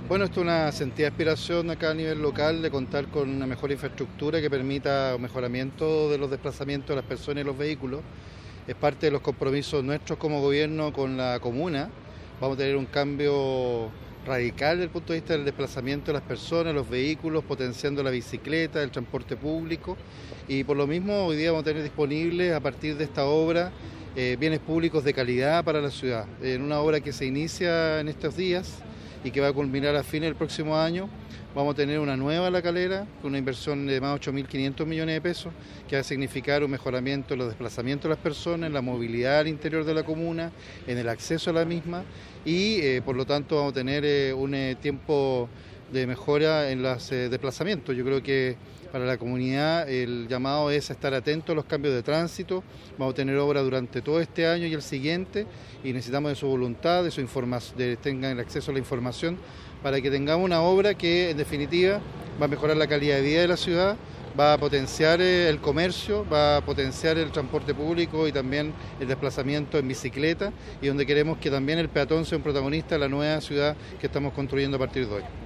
Bueno, esto es una sentida aspiración acá a nivel local de contar con una mejor infraestructura que permita un mejoramiento de los desplazamientos de las personas y los vehículos. Es parte de los compromisos nuestros como gobierno con la comuna. Vamos a tener un cambio radical desde el punto de vista del desplazamiento de las personas, los vehículos, potenciando la bicicleta, el transporte público. Y por lo mismo hoy día vamos a tener disponibles a partir de esta obra bienes públicos de calidad para la ciudad. En una obra que se inicia en estos días y que va a culminar a fines del próximo año, vamos a tener una nueva La Calera, con una inversión de más de 8.500 millones de pesos, que va a significar un mejoramiento en los desplazamientos de las personas, en la movilidad al interior de la comuna, en el acceso a la misma y por lo tanto vamos a tener un tiempo de mejora en los desplazamientos. Yo creo que para la comunidad el llamado es a estar atentos a los cambios de tránsito. Vamos a tener obra durante todo este año y el siguiente y necesitamos de su voluntad, de su información, de que tengan el acceso a la información para que tengamos una obra que en definitiva va a mejorar la calidad de vida de la ciudad, va a potenciar el comercio, va a potenciar el transporte público y también el desplazamiento en bicicleta y donde queremos que también el peatón sea un protagonista de la nueva ciudad que estamos construyendo a partir de hoy.